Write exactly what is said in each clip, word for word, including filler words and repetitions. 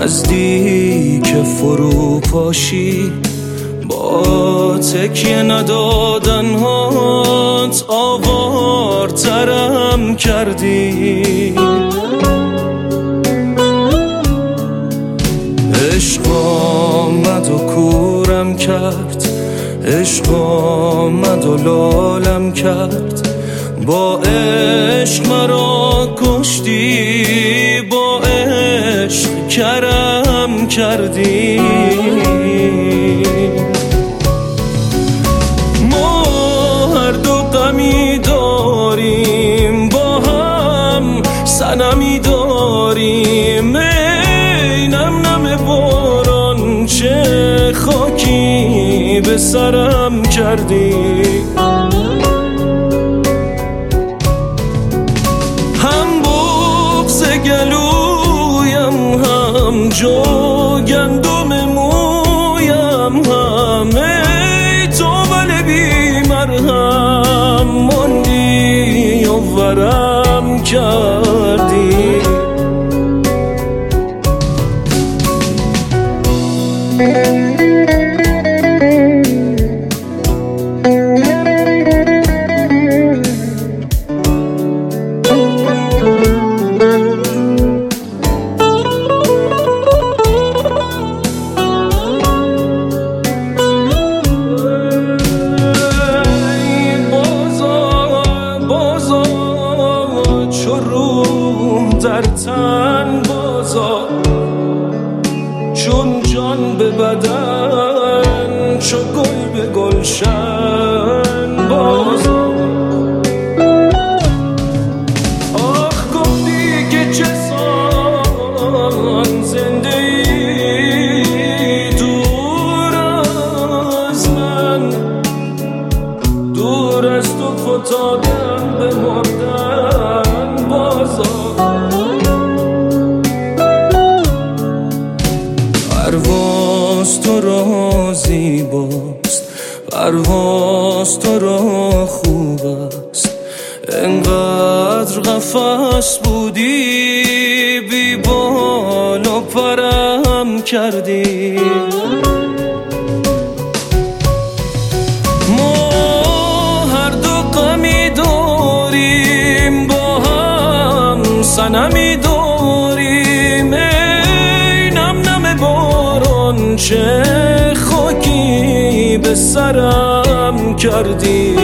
نزدیک فرو پاشی، با تکیه ندادن هات آوارترم کردی. عشق آمد و کورم کرد، عشق آمد و لالم کرد، با عشق مرا کشتی، با عشق کرم کردی. ما هر دو غمی داریم، با هم صنمی داریم، ای نم نم باران چه خاکی به سرم کردی. گلویم هم جو گندم مویم هم، ای تو بله بی مرهم ماندی و ورم کردی. در تن بازا چون جان به بدن، چو گل به گلشن بازا. آخ گفتی که چه سان زنده ای دور از من، دور از تو فتادم به مردن بازا. پرواز تو را زیباست، پرواز تو را خوب است، انقدر قفس بودی بی بال و پرم کردی. ما هر دو غمی داریم، با هم صنمی داریم، ای نم نم باران چه خاکی به سرم کردی.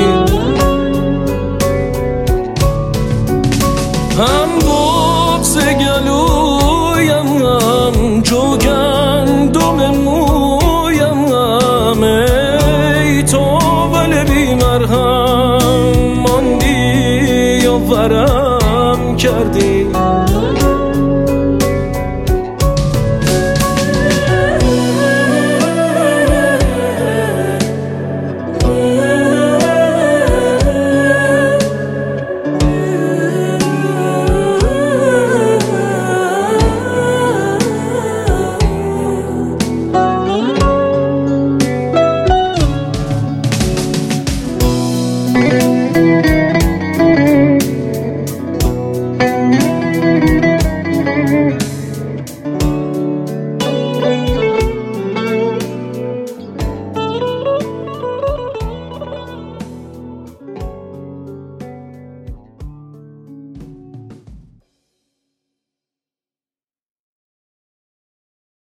هم بغض گلویم هم جو گندم مویم هم، ای تو بله بی مرهم ماندی و ورم کردی.